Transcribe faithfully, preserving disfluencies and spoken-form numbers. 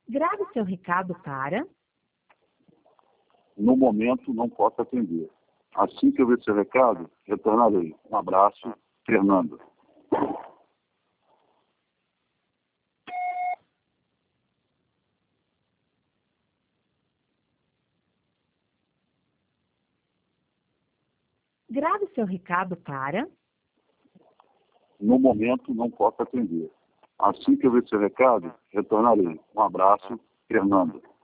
Grave seu recado para... No momento, não posso atender. Assim que eu ver seu recado, retornarei. Um abraço, Fernando. Grave seu recado para... No momento, não posso atender. Assim que eu ver seu recado, retornarei. Um abraço, Fernando.